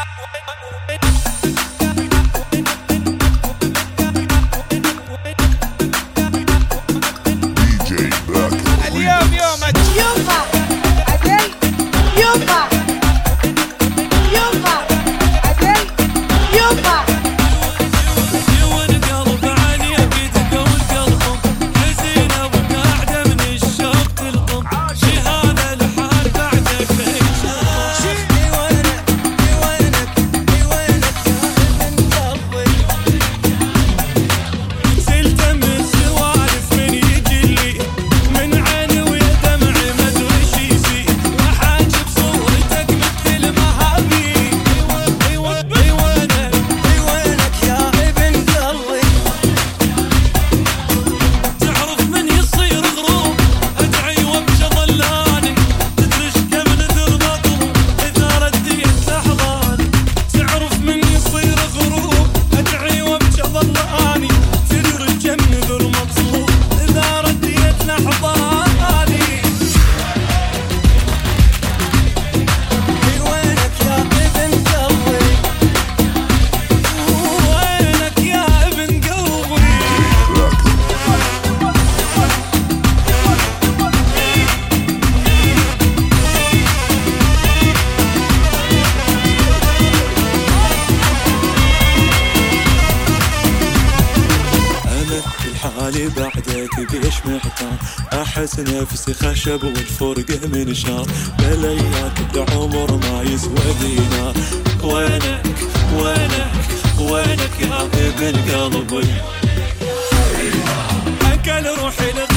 اليوم يومك يومها عدل يومها يومها عدل يومها يون قلب علي بيدك والقلب حزينة وقاعدة من الشوق تلقم شي هذا الحال بعدك وينك زلت من سوالف من يجلي من عيني ودمع ما ادري شي يزيد وحاجب صورتك مثل ما هبي وينك يا ابن قلبي تعرف من يصير غروب ادعي وابكي ظلاني تدري كم نذر مطلوب اذا رديت لحظاني تعرف من يصير غروب ادعي وابكي ظلاني تدري كم نذر مطلوب اذا رديت لحظاني وينك يا ابن قلبي وينك يا ابن قلبي أنا الحالي بعدك بيش محتار أحس نفسي خشب والفرقه من شار بليات العمر ما يسوى دينار وينك يا ابن قلبي أكل روحي